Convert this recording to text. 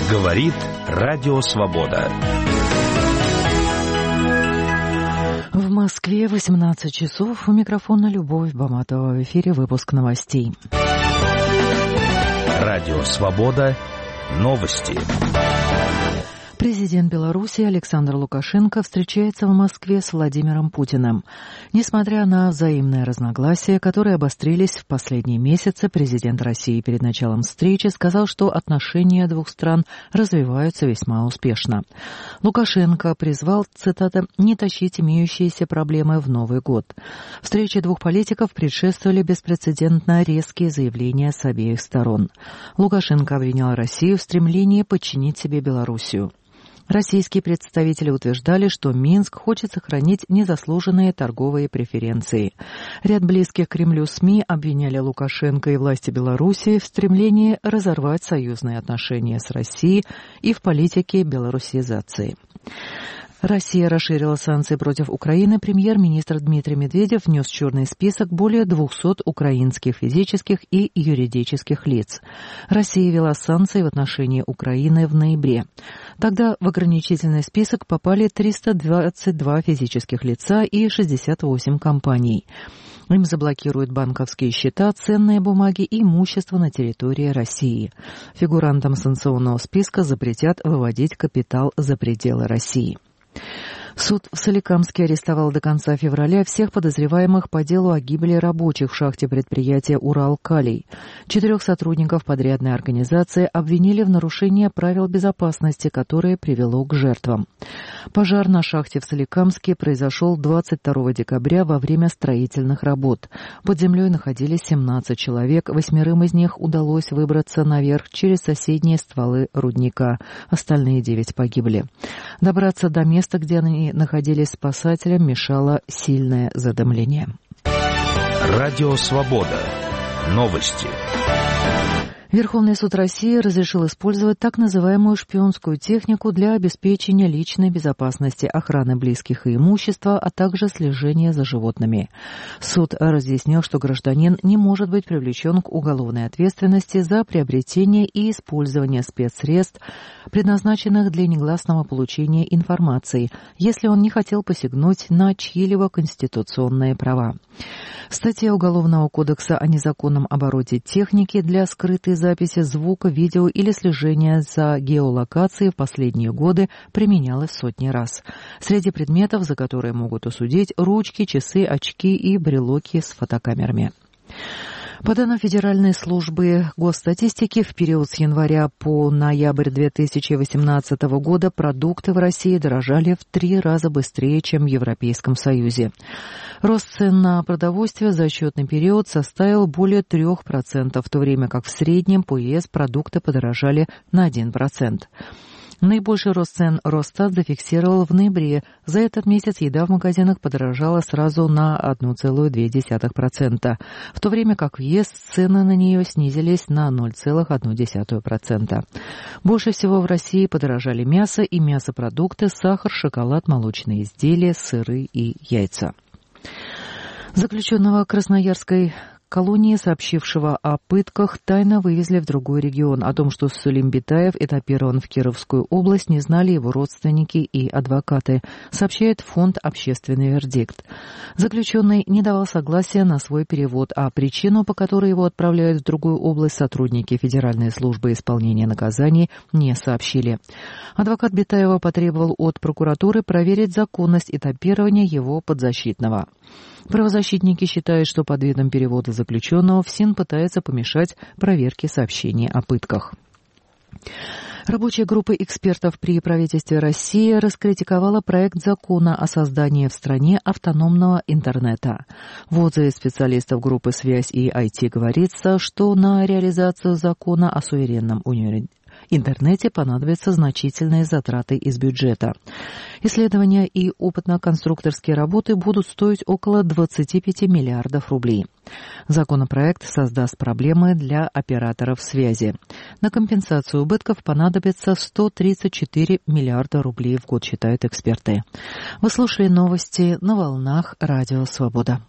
Говорит Радио Свобода. В Москве 18 часов. У микрофона Любовь Баматова. В эфире выпуск новостей. Радио Свобода. Новости. Президент Беларуси Александр Лукашенко встречается в Москве с Владимиром Путиным. Несмотря на взаимные разногласия, которые обострились в последние месяцы, президент России перед началом встречи сказал, что отношения двух стран развиваются весьма успешно. Лукашенко призвал, цитата, «не тащить имеющиеся проблемы в Новый год». Встрече двух политиков предшествовали беспрецедентно резкие заявления с обеих сторон. Лукашенко обвинял Россию в стремлении подчинить себе Белоруссию. Российские представители утверждали, что Минск хочет сохранить незаслуженные торговые преференции. Ряд близких к Кремлю СМИ обвиняли Лукашенко и власти Белоруссии в стремлении разорвать союзные отношения с Россией и в политике белорусизации. Россия расширила санкции против Украины. Премьер-министр Дмитрий Медведев внес в черный список более 200 украинских физических и юридических лиц. Россия ввела санкции в отношении Украины в ноябре. Тогда в ограничительный список попали 322 физических лица и 68 компаний. Им заблокируют банковские счета, ценные бумаги и имущество на территории России. Фигурантам санкционного списка запретят выводить капитал за пределы России. Суд в Соликамске арестовал до конца февраля всех подозреваемых по делу о гибели рабочих в шахте предприятия «Уралкалий». 4 сотрудников подрядной организации обвинили в нарушении правил безопасности, которое привело к жертвам. Пожар на шахте в Соликамске произошел 22 декабря во время строительных работ. Под землей находились 17 человек, 8 из них удалось выбраться наверх через соседние стволы рудника. Остальные 9 погибли. Добраться до места, где они находились спасателям, мешало сильное задымление. Радио Свобода. Новости. Верховный суд России разрешил использовать так называемую шпионскую технику для обеспечения личной безопасности, охраны близких и имущества, а также слежения за животными. Суд разъяснил, что гражданин не может быть привлечен к уголовной ответственности за приобретение и использование спецсредств, предназначенных для негласного получения информации, если он не хотел посягнуть на чьи-либо конституционные права. Статья Уголовного кодекса о незаконном обороте техники для скрытой записи звука, видео или слежения за геолокацией в последние годы применялась сотни раз. Среди предметов, за которые могут осудить, ручки, часы, очки и брелоки с фотокамерами. По данным Федеральной службы госстатистики, в период с января по ноябрь 2018 года продукты в России дорожали в 3 раза быстрее, чем в Европейском Союзе. Рост цен на продовольствие за отчетный период составил более 3%, в то время как в среднем по ЕС продукты подорожали на 1%. Наибольший рост цен Росстат зафиксировал в ноябре. За этот месяц еда в магазинах подорожала сразу на 1,2%, в то время как в ЕС цены на нее снизились на 0,1%. Больше всего в России подорожали мясо и мясопродукты, сахар, шоколад, молочные изделия, сыры и яйца. Заключенного Красноярской колонии, сообщившего о пытках, тайно вывезли в другой регион. О том, что Сулим Битаев этапирован в Кировскую область, не знали его родственники и адвокаты, сообщает фонд «Общественный вердикт». Заключенный не давал согласия на свой перевод, а причину, по которой его отправляют в другую область, сотрудники Федеральной службы исполнения наказаний не сообщили. Адвокат Битаева потребовал от прокуратуры проверить законность этапирования его подзащитного. Правозащитники считают, что под видом перевода заключенного ФСИН пытается помешать проверке сообщений о пытках. Рабочая группа экспертов при правительстве России раскритиковала проект закона о создании в стране автономного интернета. В отзыве специалистов группы «Связь» и IT говорится, что на реализацию закона о суверенном интернете понадобятся значительные затраты из бюджета. Исследования и опытно-конструкторские работы будут стоить около 25 миллиардов рублей. Законопроект создаст проблемы для операторов связи. На компенсацию убытков понадобится 134 миллиарда рублей в год, считают эксперты. Вы слушали новости на волнах Радио Свобода.